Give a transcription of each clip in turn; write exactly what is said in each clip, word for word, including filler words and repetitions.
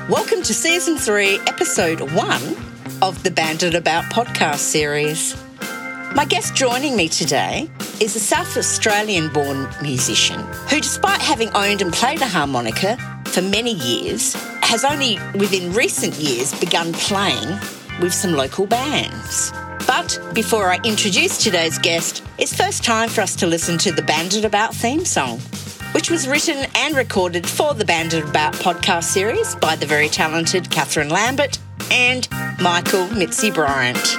Welcome to Season three, Episode one of the Banded About podcast series. My guest joining me today is a South Australian-born musician who, despite having owned and played a harmonica for many years, has only within recent years begun playing with some local bands. But before I introduce today's guest, it's first time for us to listen to the Banded About theme song, which was written and recorded for the Banded About podcast series by the very talented Catherine Lambert and Michael Mitzi Bryant.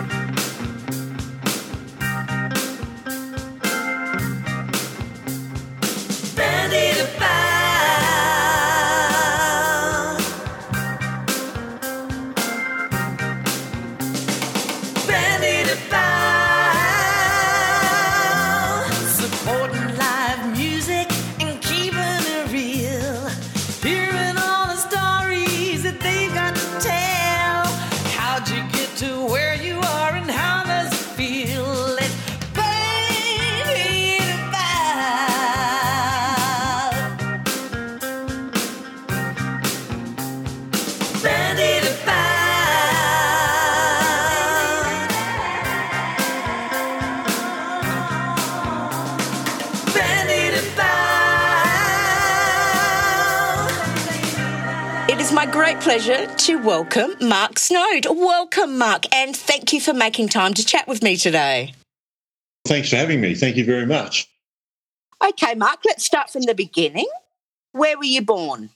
Great pleasure to welcome Mark Snode. Welcome, Mark, and thank you for making time to chat with me today. Thanks for having me. Thank you very much. Okay, Mark, let's start from the beginning. Where were you born?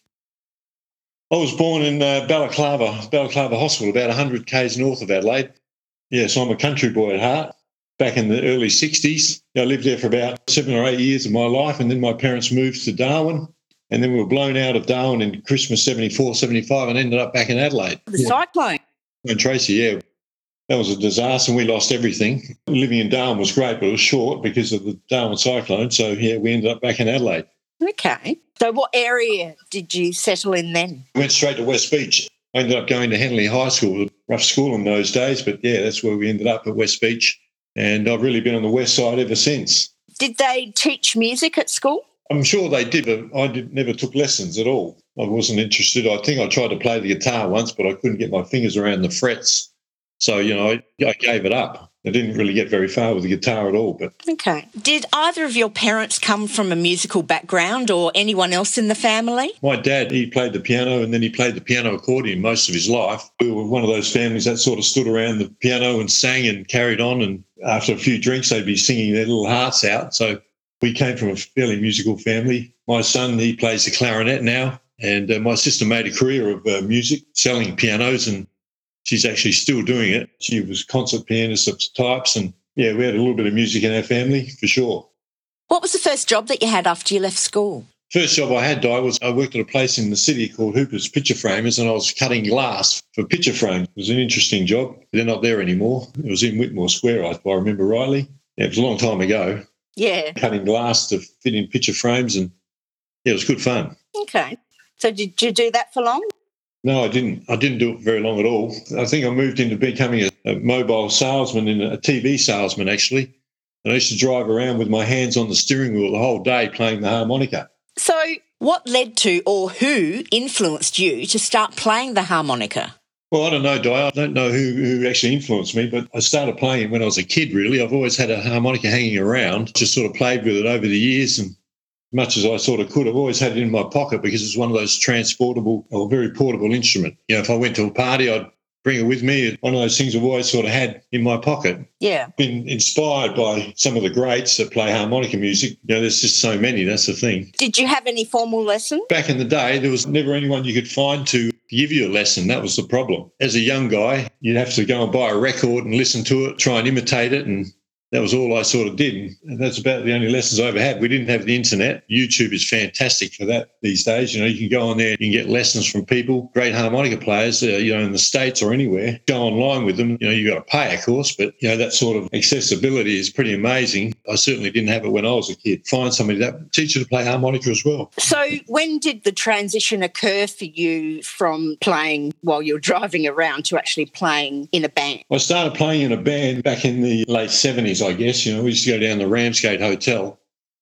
I was born in uh, Balaclava, Balaclava Hospital, about one hundred kays north of Adelaide. Yes, I'm a country boy at heart. Back in the early sixties, I lived there for about seven or eight years of my life, and then my parents moved to Darwin. And then we were blown out of Darwin in Christmas seventy-four, seventy-five and ended up back in Adelaide. The yeah. cyclone. And Tracy, yeah. That was a disaster and we lost everything. Living in Darwin was great, but it was short because of the Darwin cyclone. So, yeah, we ended up back in Adelaide. Okay. So what area did you settle in then? We went straight to West Beach. I ended up going to Henley High School, a rough school in those days. But, yeah, that's where we ended up at West Beach. And I've really been on the west side ever since. Did they teach music at school? I'm sure they did, but I did, never took lessons at all. I wasn't interested. I think I tried to play the guitar once, but I couldn't get my fingers around the frets. So, you know, I, I gave it up. I didn't really get very far with the guitar at all. But okay. Did either of your parents come from a musical background or anyone else in the family? My dad, he played the piano and then he played the piano accordion most of his life. We were one of those families that sort of stood around the piano and sang and carried on. And after a few drinks, they'd be singing their little hearts out. So we came from a fairly musical family. My son, he plays the clarinet now, and uh, my sister made a career of uh, music, selling pianos, and she's actually still doing it. She was concert pianist of types, and, yeah, we had a little bit of music in our family, for sure. What was the first job that you had after you left school? First job I had, Di, was I worked at a place in the city called Hooper's Picture Framers, and I was cutting glass for picture frames. It was an interesting job. They're not there anymore. It was in Whitmore Square, if I remember rightly. Yeah, it was a long time ago. Yeah. Cutting glass to fit in picture frames, and yeah, it was good fun. Okay. So did you do that for long? No, I didn't. I didn't do it very long at all. I think I moved into becoming a, a mobile salesman and a T V salesman, actually. And I used to drive around with my hands on the steering wheel the whole day playing the harmonica. So what led to or who influenced you to start playing the harmonica? Well, I don't know, Di. I don't know who, who actually influenced me, but I started playing it when I was a kid, really. I've always had a harmonica hanging around, just sort of played with it over the years, and much as I sort of could, I've always had it in my pocket because it's one of those transportable or very portable instrument. You know, if I went to a party, I'd bring it with me. One of those things I've always sort of had in my pocket. Yeah. Been inspired by some of the greats that play harmonica music. You know, there's just so many, that's the thing. Did you have any formal lessons? Back in the day, there was never anyone you could find to give you a lesson. That was the problem. As a young guy, you'd have to go and buy a record and listen to it, try and imitate it, and that was all I sort of did. And that's about the only lessons I ever had. We didn't have the internet. YouTube is fantastic for that these days. You know, you can go on there, you can get lessons from people, great harmonica players, uh, you know, in the States or anywhere. Go online with them. You know, you got to pay, of course, but, you know, that sort of accessibility is pretty amazing. I certainly didn't have it when I was a kid. Find somebody that teach you to play harmonica as well. So when did the transition occur for you from playing while you're driving around to actually playing in a band? I started playing in a band back in the late seventies, I guess. You know, we used to go down the Ramsgate Hotel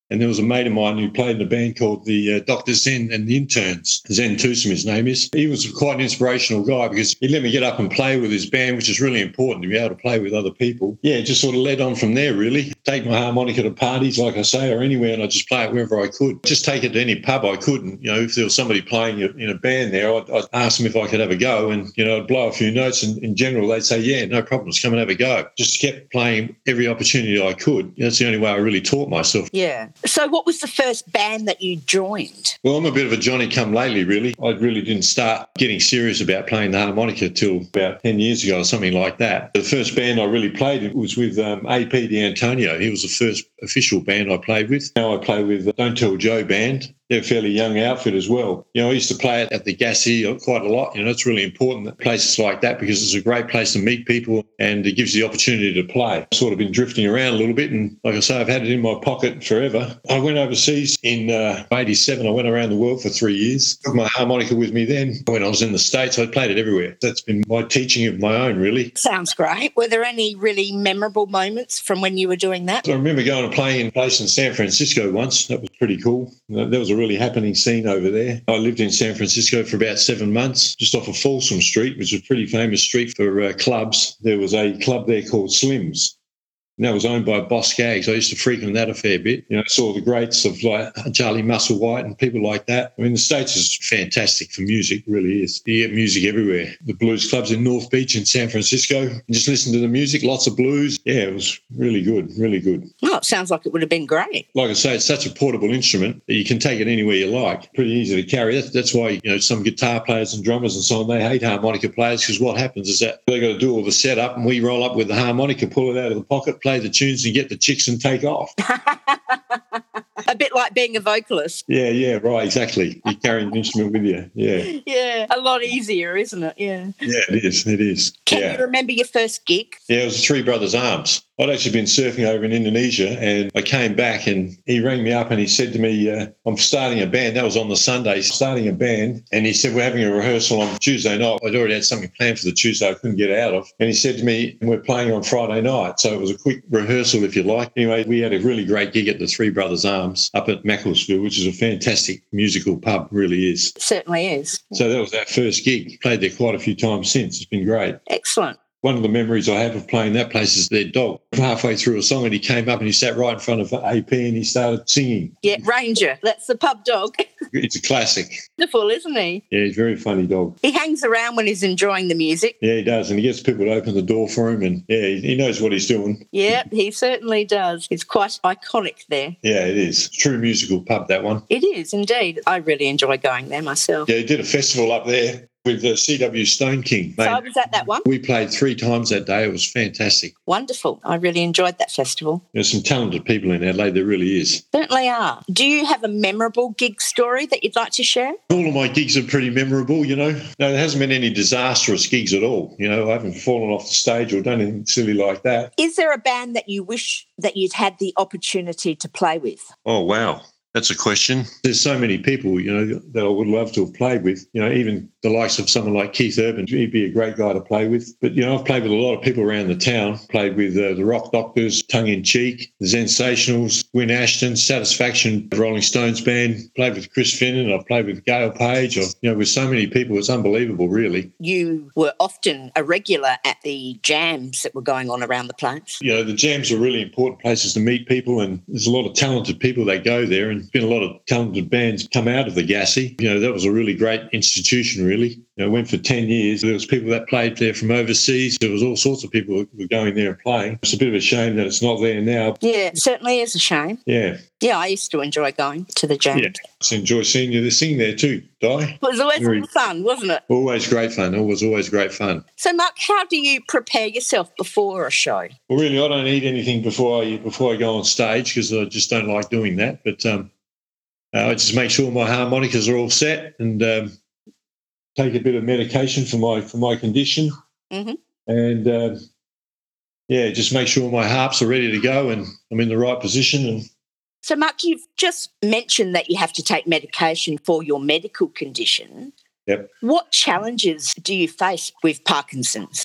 And there was a mate of mine who played in a band called the uh, Doctor Zen and the Interns. Zen Tusum, his name is. He was quite an inspirational guy because he let me get up and play with his band, which is really important to be able to play with other people. Yeah, it just sort of led on from there, really. Take my harmonica to parties, like I say, or anywhere, and I'd just play it wherever I could. Just take it to any pub I could. And, you know, if there was somebody playing in a band there, I'd, I'd ask them if I could have a go, and, you know, I'd blow a few notes, and in general, they'd say, yeah, no problems, come and have a go. Just kept playing every opportunity I could. That's the only way I really taught myself. Yeah. So what was the first band that you joined? Well, I'm a bit of a Johnny-come-lately, really. I really didn't start getting serious about playing the harmonica till about ten years ago or something like that. The first band I really played was with um, A P D'Antonio. He was the first official band I played with. Now I play with the Don't Tell Joe band. They're a fairly young outfit as well. You know, I used to play it at the Gassy quite a lot. You know, it's really important that places like that because it's a great place to meet people and it gives you the opportunity to play. I've sort of been drifting around a little bit, and like I say, I've had it in my pocket forever. I went overseas in uh, eighty-seven. I went around the world for three years. Took my harmonica with me then. When I was in the States, I played it everywhere. That's been my teaching of my own, really. Sounds great. Were there any really memorable moments from when you were doing that? I remember going and playing in a place in San Francisco once. That was pretty cool. That was a really happening scene over there. I lived in San Francisco for about seven months, just off of Folsom Street, which is a pretty famous street for uh, clubs. There was a club there called Slim's. And that was owned by Boss Gags. I used to frequent that a fair bit. You know, I saw the greats of like Charlie Musselwhite and people like that. I mean, the States is fantastic for music, it really is. You get music everywhere. The blues clubs in North Beach in San Francisco, and just listen to the music, lots of blues. Yeah, it was really good, really good. Oh, it sounds like it would have been great. Like I say, it's such a portable instrument that you can take it anywhere you like. Pretty easy to carry. That's, that's why, you know, some guitar players and drummers and so on, they hate harmonica players because what happens is that they've got to do all the setup and we roll up with the harmonica, pull it out of the pocket, play the tunes and get the chicks and take off. A bit like being a vocalist. Yeah, yeah, right, exactly. You're carrying the instrument with you, yeah. Yeah, a lot easier, isn't it? Yeah. Yeah, it is, it is. Can yeah. you remember your first gig? Yeah, it was Three Brothers Arms. I'd actually been surfing over in Indonesia and I came back and he rang me up and he said to me, uh, I'm starting a band. That was on the Sunday, starting a band. And he said, we're having a rehearsal on Tuesday night. I'd already had something planned for the Tuesday I couldn't get out of. And he said to me, we're playing on Friday night. So it was a quick rehearsal, if you like. Anyway, we had a really great gig at the Three Brothers Arms up at Macclesfield, which is a fantastic musical pub, really is. It certainly is. So that was our first gig. Played there quite a few times since. It's been great. Excellent. One of the memories I have of playing that place is their dog. Halfway through a song and he came up and he sat right in front of A P and he started singing. Yeah, Ranger. That's the pub dog. It's a classic. Wonderful, isn't he? Yeah, he's a very funny dog. He hangs around when he's enjoying the music. Yeah, he does. And he gets people to open the door for him and, yeah, he knows what he's doing. Yeah, he certainly does. It's quite iconic there. Yeah, it is. True musical pub, that one. It is, indeed. I really enjoy going there myself. Yeah, he did a festival up there with the C W Stone King. So I was at that one? We played three times that day. It was fantastic. Wonderful. I really enjoyed that festival. There's some talented people in Adelaide. There really is. Certainly are. Do you have a memorable gig story that you'd like to share? All of my gigs are pretty memorable, you know. No, there hasn't been any disastrous gigs at all. You know, I haven't fallen off the stage or done anything silly like that. Is there a band that you wish that you'd had the opportunity to play with? Oh, wow. That's a question. There's so many people, you know, that I would love to have played with. You know, even the likes of someone like Keith Urban, he'd be a great guy to play with. But, you know, I've played with a lot of people around the town. Played with uh, the Rock Doctors, Tongue in Cheek, the Sensationals, Win Ashton, Satisfaction, Rolling Stones Band. Played with Chris Finnan. I've played with Gail Page. I've, you know, with so many people, it's unbelievable, really. You were often a regular at the jams that were going on around the place. You know, the jams are really important places to meet people, and there's a lot of talented people that go there, and been a lot of talented bands come out of the Gassy. You know, that was a really great institution, really. You know, went for ten years. There was people that played there from overseas. There was all sorts of people who were going there and playing. It's a bit of a shame that it's not there now. Yeah, it certainly is a shame. Yeah. Yeah, I used to enjoy going to the jams. Yeah, I enjoy seeing you sing there too, Di. It was always Very, fun, wasn't it? Always great fun. Always, always great fun. So, Mark, how do you prepare yourself before a show? Well, really, I don't eat anything before I before I go on stage because I just don't like doing that. But um, uh, I just make sure my harmonicas are all set and um, take a bit of medication for my for my condition, mm-hmm. and uh, yeah, just make sure my harps are ready to go and I'm in the right position. And so, Mark, you've just mentioned that you have to take medication for your medical condition. Yep. What challenges do you face with Parkinson's?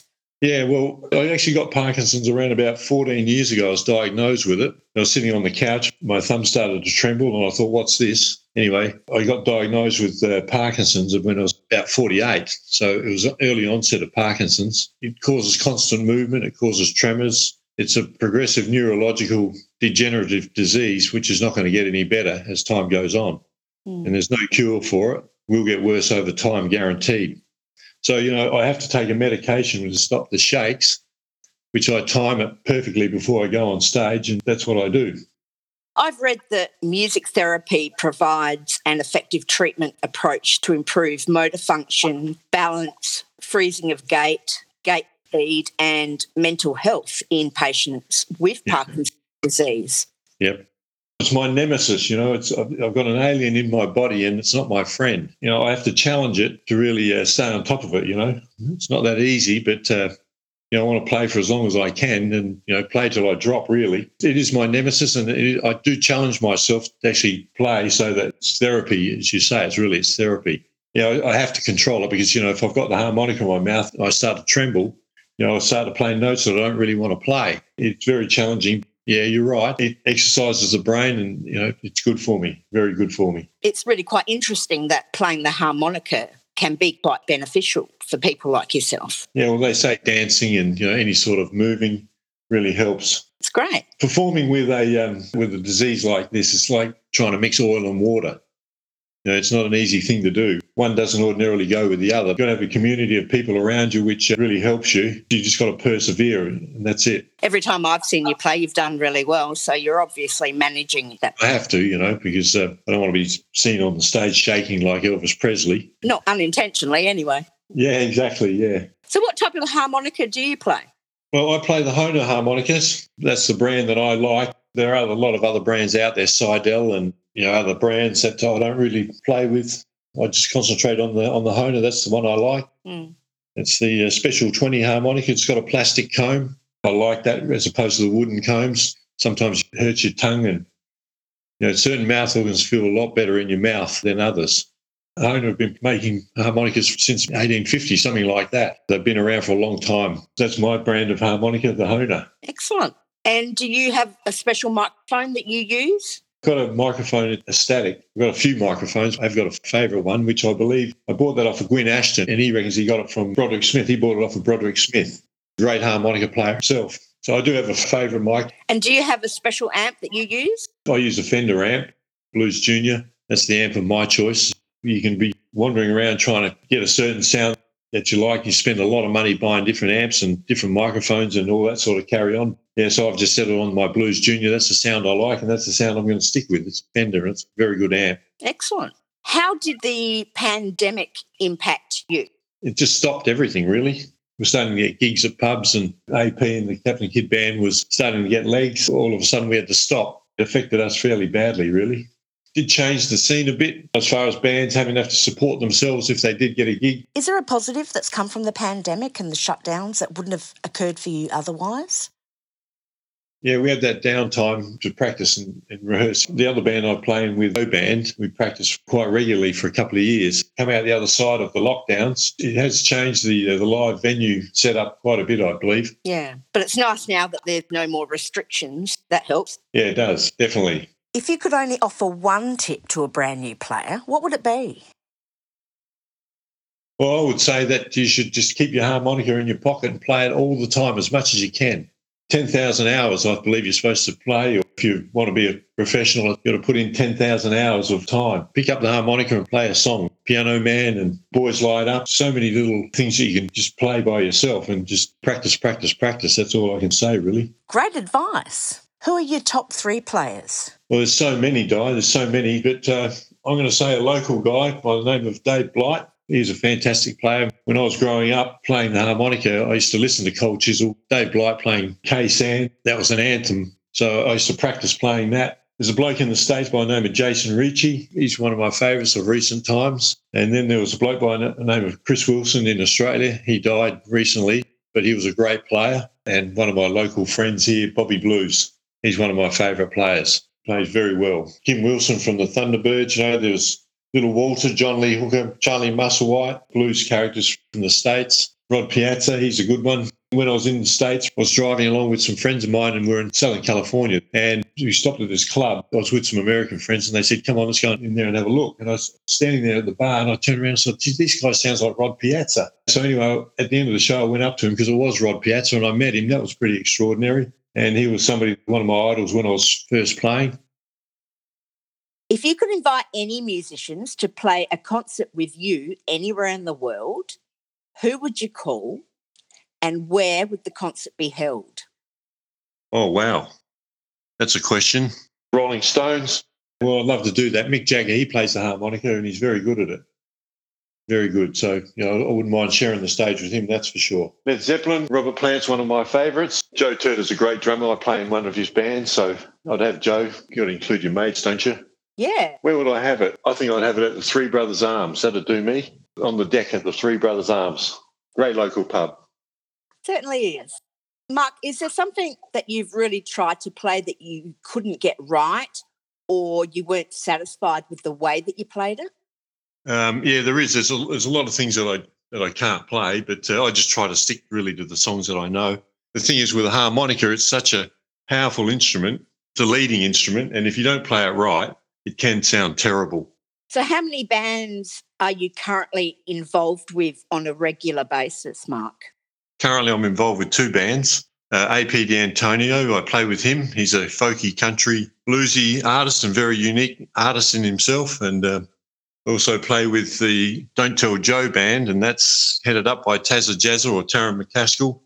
Yeah, well, I actually got Parkinson's around about fourteen years ago. I was diagnosed with it. I was sitting on the couch. My thumb started to tremble, and I thought, what's this? Anyway, I got diagnosed with uh, Parkinson's when I was about forty-eight. So it was an early onset of Parkinson's. It causes constant movement. It causes tremors. It's a progressive neurological degenerative disease, which is not going to get any better as time goes on. Mm. And there's no cure for it. Will get worse over time, guaranteed. So, you know, I have to take a medication to stop the shakes, which I time it perfectly before I go on stage, and that's what I do. I've read that music therapy provides an effective treatment approach to improve motor function, balance, freezing of gait, gait speed, and mental health in patients with Yep. Parkinson's disease. Yep. It's my nemesis, you know. It's I've, I've got an alien in my body, and it's not my friend. You know, I have to challenge it to really uh, stay on top of it. You know, it's not that easy, but uh, you know, I want to play for as long as I can, and you know, play till I drop. Really, it is my nemesis, and it, I do challenge myself to actually play so that it's therapy, as you say. It's really it's therapy. You know, I have to control it because you know, if I've got the harmonica in my mouth, and I start to tremble. You know, I start to play notes that I don't really want to play. It's very challenging. Yeah, you're right. It exercises the brain and, you know, it's good for me, very good for me. It's really quite interesting that playing the harmonica can be quite beneficial for people like yourself. Yeah, well, they say dancing and, you know, any sort of moving really helps. It's great. Performing with a um, with a disease like this, it's like trying to mix oil and water. You know, it's not an easy thing to do. One doesn't ordinarily go with the other. You've got to have a community of people around you which really helps you. You just got to persevere, and that's it. Every time I've seen you play, you've done really well, so you're obviously managing that. I have to, you know, because uh, I don't want to be seen on the stage shaking like Elvis Presley. Not unintentionally, anyway. Yeah, exactly, yeah. So what type of harmonica do you play? Well, I play the Hohner harmonicas. That's the brand that I like. There are a lot of other brands out there, Seidel and, you know, other brands that I don't really play with. I just concentrate on the on the Hohner. That's the one I like. Mm. It's the uh, Special twenty harmonica. It's got a plastic comb. I like that as opposed to the wooden combs. Sometimes it hurts your tongue, and you know, certain mouth organs feel a lot better in your mouth than others. Hohner have been making harmonicas since eighteen fifty, something like that. They've been around for a long time. That's my brand of harmonica, the Hohner. Excellent. And do you have a special microphone that you use? I've got a microphone, a static. I've got a few microphones. I've got a favourite one, which I believe I bought that off of Gwyn Ashton, and he reckons he got it from Broderick Smith. He bought it off of Broderick Smith, great harmonica player himself. So I do have a favourite mic. And do you have a special amp that you use? I use a Fender amp, Blues Junior. That's the amp of my choice. You can be wandering around trying to get a certain sound that you like. You spend a lot of money buying different amps and different microphones and all that sort of carry on. Yeah, so I've just settled on my Blues Junior. That's the sound I like, and that's the sound I'm going to stick with. It's Fender. It's a very good amp. Excellent. How did the pandemic impact you? It just stopped everything, really. We're starting to get gigs at pubs, and A P and the Captain Kidd Band was starting to get legs. All of a sudden we had to stop. It affected us fairly badly, really. Did change the scene a bit as far as bands having to have to support themselves if they did get a gig. Is there a positive that's come from the pandemic and the shutdowns that wouldn't have occurred for you otherwise? Yeah, we had that downtime to practice and, and rehearse. The other band I'm playing with, O Band, we practiced quite regularly for a couple of years. Come out the other side of the lockdowns, it has changed the uh, the live venue setup quite a bit, I believe. Yeah, but it's nice now that there's no more restrictions. That helps. Yeah, it does, definitely. If you could only offer one tip to a brand new player, what would it be? Well, I would say that you should just keep your harmonica in your pocket and play it all the time as much as you can. ten thousand hours, I believe you're supposed to play. Or if you want to be a professional, you've got to put in ten thousand hours of time. Pick up the harmonica and play a song. Piano Man and Boys Light Up. So many little things that you can just play by yourself and just practice, practice, practice. That's all I can say, really. Great advice. Who are your top three players? Well, there's so many, Di. There's so many. But uh, I'm going to say a local guy by the name of Dave Blight. He's a fantastic player. When I was growing up playing the harmonica, I used to listen to Cold Chisel, Dave Blight playing K-San. That was an anthem. So I used to practice playing that. There's a bloke in the States by the name of Jason Ricci. He's one of my favourites of recent times. And then there was a bloke by the name of Chris Wilson in Australia. He died recently, but he was a great player. And one of my local friends here, Bobby Blues. He's one of my favourite players. Plays very well. Kim Wilson from the Thunderbirds. You know, there was Little Walter, John Lee Hooker, Charlie Musselwhite, blues characters from the States. Rod Piazza, he's a good one. When I was in the States, I was driving along with some friends of mine and we we're in Southern California, and we stopped at this club. I was with some American friends and they said, come on, let's go in there and have a look. And I was standing there at the bar and I turned around and said, gee, this guy sounds like Rod Piazza. So anyway, at the end of the show, I went up to him because it was Rod Piazza and I met him. That was pretty extraordinary. And he was somebody, one of my idols when I was first playing. If you could invite any musicians to play a concert with you anywhere in the world, who would you call and where would the concert be held? Oh, wow. That's a question. Rolling Stones. Well, I'd love to do that. Mick Jagger, he plays the harmonica and he's very good at it. Very good. So, you know, I wouldn't mind sharing the stage with him, that's for sure. Led Zeppelin, Robert Plant's one of my favourites. Joe Turner's a great drummer. I play in one of his bands, so I'd have Joe. You've got to include your mates, don't you? Yeah. Where would I have it? I think I'd have it at the Three Brothers Arms. That'd do me. On the deck at the Three Brothers Arms. Great local pub. Certainly is. Mark, is there something that you've really tried to play that you couldn't get right or you weren't satisfied with the way that you played it? Um, yeah, there is. There's a, there's a lot of things that I that I can't play, but uh, I just try to stick really to the songs that I know. The thing is with a harmonica, it's such a powerful instrument. It's a leading instrument, and if you don't play it right, it can sound terrible. So how many bands are you currently involved with on a regular basis, Mark? Currently, I'm involved with two bands. Uh, A P D'Antonio, I play with him. He's a folky country bluesy artist and very unique artist in himself. And uh, also play with the Don't Tell Joe band, and that's headed up by Tazza Jazza or Taryn McCaskill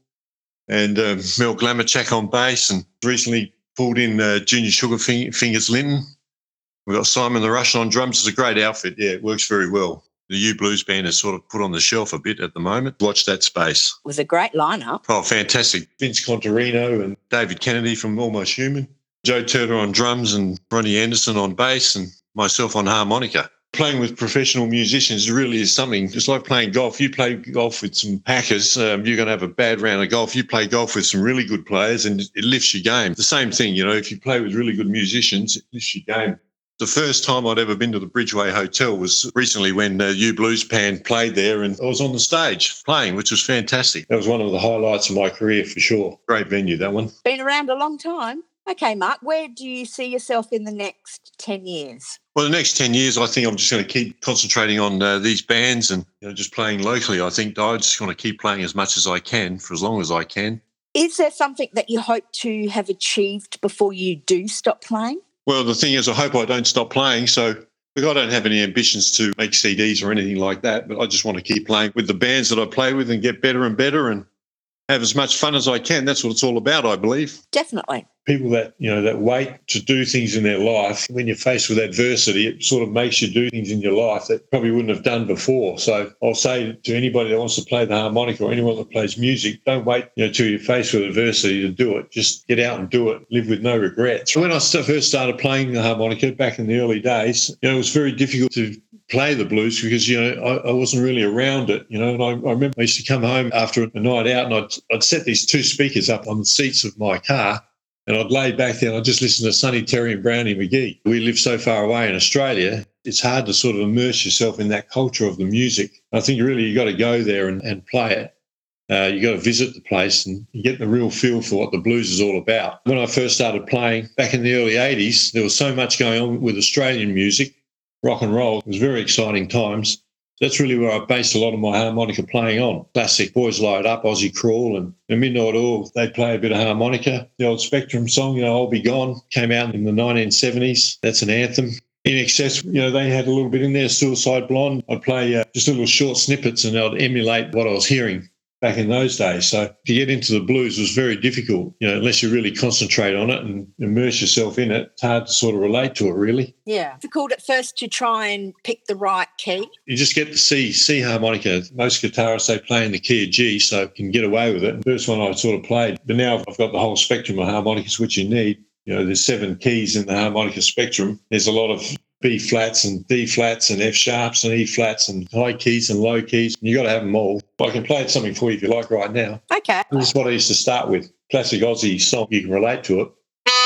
and uh, Mel Glamourchak on bass, and recently pulled in uh, Junior Sugarfingers Linton. We've got Simon the Russian on drums. It's a great outfit. Yeah, it works very well. The U Blues band is sort of put on the shelf a bit at the moment. Watch that space. It was a great lineup. Oh, fantastic. Vince Contarino and David Kennedy from Almost Human. Joe Turner on drums and Ronnie Anderson on bass and myself on harmonica. Playing with professional musicians really is something. It's like playing golf. You play golf with some packers, um, you're going to have a bad round of golf. You play golf with some really good players and it lifts your game. The same thing, you know, if you play with really good musicians, it lifts your game. The first time I'd ever been to the Bridgeway Hotel was recently when uh, U Blues Band played there, and I was on the stage playing, which was fantastic. That was one of the highlights of my career for sure. Great venue, that one. Been around a long time. Okay, Mark, where do you see yourself in the next ten years? Well, the next ten years, I think I'm just going to keep concentrating on uh, these bands and you know, just playing locally. I think I'm just going to keep playing as much as I can for as long as I can. Is there something that you hope to have achieved before you do stop playing? Well, the thing is, I hope I don't stop playing. So look, I don't have any ambitions to make C Ds or anything like that, but I just want to keep playing with the bands that I play with and get better and better and have as much fun as I can. That's what it's all about, I believe. Definitely. People that, you know, that wait to do things in their life, when you're faced with adversity, it sort of makes you do things in your life that probably wouldn't have done before. So I'll say to anybody that wants to play the harmonica or anyone that plays music, don't wait, you know, till you're faced with adversity to do it. Just get out and do it. Live with no regrets. When I first started playing the harmonica back in the early days, you know, it was very difficult to play the blues because, you know, I, I wasn't really around it, you know, and I, I remember I used to come home after a night out and I'd, I'd set these two speakers up on the seats of my car and I'd lay back there and I'd just listen to Sonny Terry and Brownie McGee. We live so far away in Australia, it's hard to sort of immerse yourself in that culture of the music. I think really you got to go there and, and play it. Uh, you got to visit the place and you get the real feel for what the blues is all about. When I first started playing back in the early eighties, there was so much going on with Australian music. Rock and roll. It was very exciting times. That's really where I based a lot of my harmonica playing on. Classic Boys Light Up, Aussie Crawl, and the Midnight Oil, they play a bit of harmonica. The old Spectrum song, you know, I'll Be Gone, came out in the nineteen seventies. That's an anthem. In Excess, you know, they had a little bit in there, Suicide Blonde. I'd play uh, just little short snippets and I'd emulate what I was hearing back in those days. So to get into the blues was very difficult, you know, unless you really concentrate on it and immerse yourself in it. It's hard to sort of relate to it, really. Yeah. Difficult at first to try and pick the right key. You just get to see C harmonica. Most guitarists, they play in the key of G, so you can get away with it. The first one I sort of played, but now I've got the whole spectrum of harmonicas which you need. You know, there's seven keys in the harmonica spectrum. There's a lot of B flats and D flats and F sharps and E flats and high keys and low keys. You got to have them all. I can play something for you if you like right now. Okay. This is what I used to start with. Classic Aussie song. You can relate to it.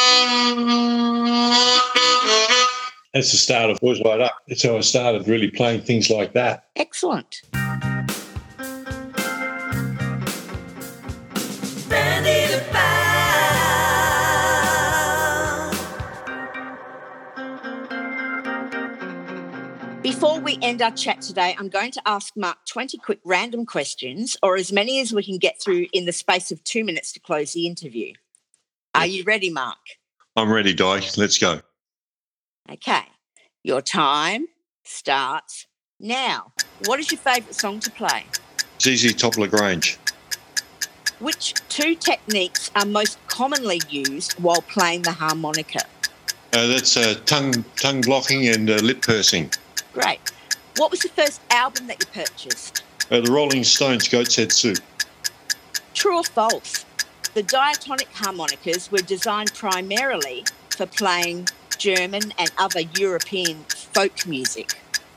That's the start of Boys Light Up. That's how I started really playing things like that. Excellent. we end our chat today, I'm going to ask Mark twenty quick random questions, or as many as we can get through in the space of two minutes to close the interview. Are you ready, Mark? I'm ready, Di. Let's go. Okay. Your time starts now. What is your favourite song to play? Z Z Top Lagrange. Which two techniques are most commonly used while playing the harmonica? Uh, that's uh, tongue tongue blocking and uh, lip pursing. Great. What was the first album that you purchased? Uh, the Rolling Stones' Goat's Head Soup. True or false? The diatonic harmonicas were designed primarily for playing German and other European folk music.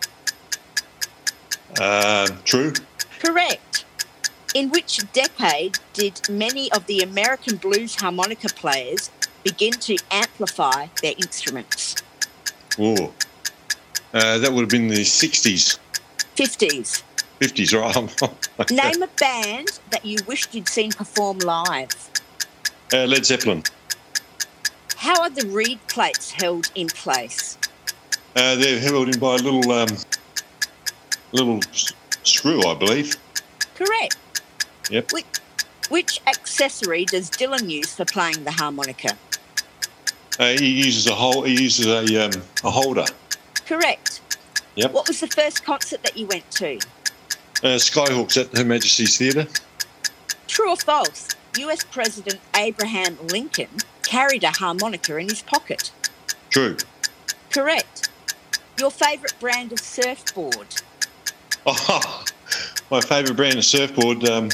Uh, true. Correct. In which decade did many of the American blues harmonica players begin to amplify their instruments? Oh, uh, that would have been the sixties. fifties. fifties, right? Name a band that you wished you'd seen perform live. Uh, Led Zeppelin. How are the reed plates held in place? Uh, they're held in by a little um, little s- screw, I believe. Correct. Yep. Which, which accessory does Dylan use for playing the harmonica? Uh, he uses a hole. He uses a um, a holder. Correct. Yep. What was the first concert that you went to? Uh, Skyhawks at Her Majesty's Theatre. True or false? U S President Abraham Lincoln carried a harmonica in his pocket. True. Correct. Your favourite brand of surfboard? Oh, my favourite brand of surfboard, um,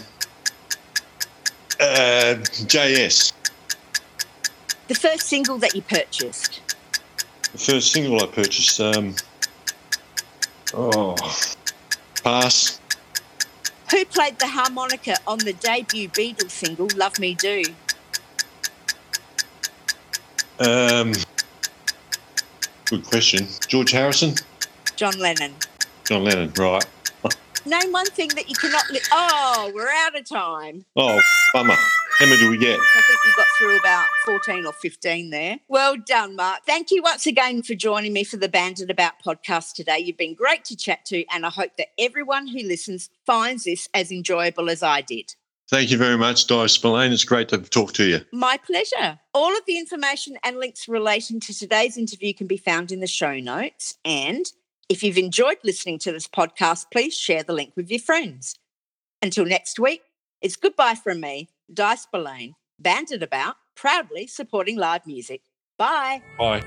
uh, J S. The first single that you purchased? The first single I purchased. Um, oh, pass. Who played the harmonica on the debut Beatles single Love Me Do? Um, good question. George Harrison? John Lennon. John Lennon, right. Name one thing that you cannot live. Oh, we're out of time. Oh, bummer. How many do we get? I think you got through about fourteen or fifteen there. Well done, Mark. Thank you once again for joining me for the Bandit About podcast today. You've been great to chat to, and I hope that everyone who listens finds this as enjoyable as I did. Thank you very much, Di Spillane. It's great to talk to you. My pleasure. All of the information and links relating to today's interview can be found in the show notes. And if you've enjoyed listening to this podcast, please share the link with your friends. Until next week, it's goodbye from me, Di Spillane, Bandit About, proudly supporting live music. Bye. Bye.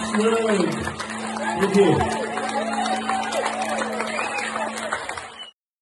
Yay. Thank you.